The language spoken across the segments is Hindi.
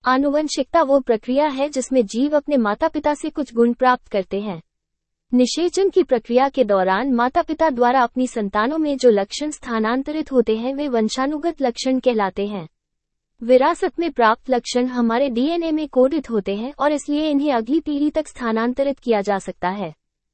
आनुवंशिकता वो प्रक्रिया है जिसमें जीव अपने माता पिता से कुछ गुण प्राप्त करते हैं। निषेचन की प्रक्रिया के दौरान माता पिता द्वारा अपनी संतानों में जो लक्षण स्थानांतरित होते हैं वे वंशानुगत लक्षण कहलाते हैं। विरासत में प्राप्त लक्षण हमारे डीएनए में कोडित होते हैं और इसलिए इन्हें अगली पीढ़ी तक स्थानांतरित किया जा सकता है।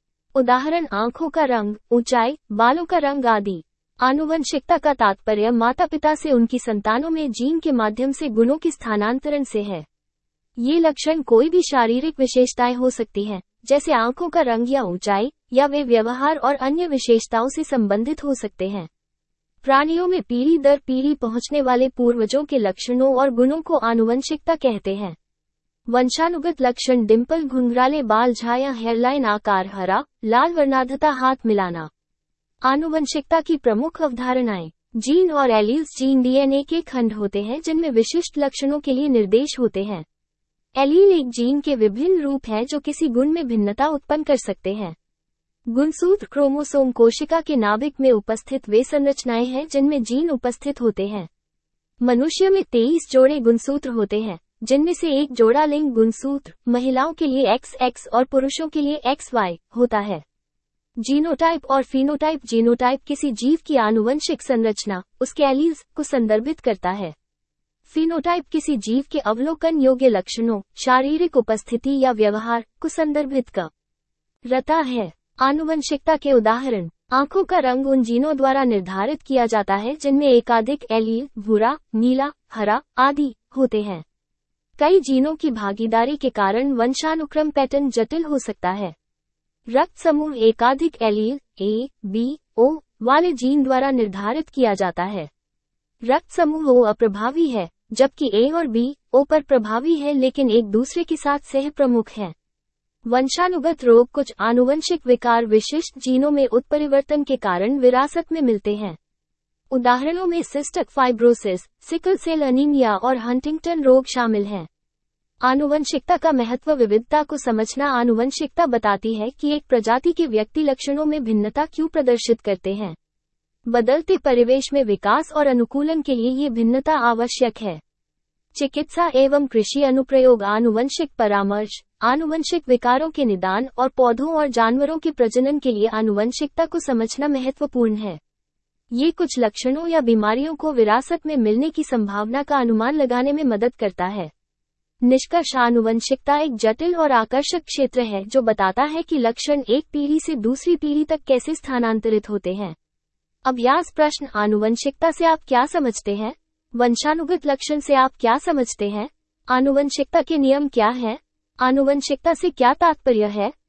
उदाहरण आंखों का रंग, ऊंचाई, बालों का रंग आदि। आनुवंशिकता का तात्पर्य माता पिता से उनकी संतानों में जीन के माध्यम से गुणों की स्थानांतरण से है। ये लक्षण कोई भी शारीरिक विशेषताएं हो सकती हैं, जैसे आंखों का रंग या ऊंचाई, या वे व्यवहार और अन्य विशेषताओं से संबंधित हो सकते हैं। प्राणियों में पीढ़ी दर पीढ़ी पहुंचने वाले पूर्वजों के लक्षणों और गुणों को आनुवंशिकता कहते हैं। वंशानुगत लक्षण डिंपल, घुंघराले बाल, झाया, हेयरलाइन आकार, हरा लाल वर्णांधता, हाथ मिलाना। आनुवंशिकता की प्रमुख अवधारणाएं। जीन और एलील्स। जीन डीएनए के खंड होते हैं जिनमें विशिष्ट लक्षणों के लिए निर्देश होते हैं। एलील एक जीन के विभिन्न रूप हैं जो किसी गुण में भिन्नता उत्पन्न कर सकते हैं। गुणसूत्र क्रोमोसोम कोशिका के नाभिक में उपस्थित वे संरचनाएं हैं जिनमें जीन उपस्थित होते हैं। मनुष्य में 23 जोड़े गुणसूत्र होते हैं, जिनमें से एक जोड़ा लिंग गुणसूत्र महिलाओं के लिए XX और पुरुषों के लिए XY होता है। जीनोटाइप और फिनोटाइप। जीनोटाइप किसी जीव की आनुवंशिक संरचना, उसके एलील्स को संदर्भित करता है। फिनोटाइप किसी जीव के अवलोकन योग्य लक्षणों, शारीरिक उपस्थिति या व्यवहार को संदर्भित करता है। आनुवंशिकता के उदाहरण। आंखों का रंग उन जीनों द्वारा निर्धारित किया जाता है जिनमें एकाधिक एलील, भूरा, नीला, हरा आदि होते हैं। कई जीनों की भागीदारी के कारण वंशानुक्रम पैटर्न जटिल हो सकता है। रक्त समूह एकाधिक एलील A, B, O वाले जीन द्वारा निर्धारित किया जाता है। रक्त समूह O अप्रभावी है, जबकि A और B O पर प्रभावी है लेकिन एक दूसरे के साथ सह प्रमुख हैं। वंशानुगत रोग। कुछ आनुवंशिक विकार विशिष्ट जीनों में उत्परिवर्तन के कारण विरासत में मिलते हैं। उदाहरणों में cystic fibrosis, sickle cell anaemia और हंटिंगटन रोग शामिल हैं। आनुवंशिकता का महत्व। विविधता को समझना। आनुवंशिकता बताती है कि एक प्रजाति के व्यक्ति लक्षणों में भिन्नता क्यों प्रदर्शित करते हैं। बदलते परिवेश में विकास और अनुकूलन के लिए ये भिन्नता आवश्यक है। चिकित्सा एवं कृषि अनुप्रयोग। आनुवंशिक परामर्श। आनुवंशिक विकारों के निदान और पौधों और जानवरों के प्रजनन के लिए आनुवंशिकता को समझना महत्वपूर्ण है। ये कुछ लक्षणों या बीमारियों को विरासत में मिलने की संभावना का अनुमान लगाने में मदद करता है। निष्कर्ष। आनुवंशिकता एक जटिल और आकर्षक क्षेत्र है जो बताता है कि लक्षण एक पीढ़ी से दूसरी पीढ़ी तक कैसे स्थानांतरित होते हैं। अभ्यास प्रश्न। आनुवंशिकता से आप क्या समझते हैं? वंशानुगत लक्षण से आप क्या समझते हैं? आनुवंशिकता के नियम क्या हैं? आनुवंशिकता से क्या तात्पर्य है?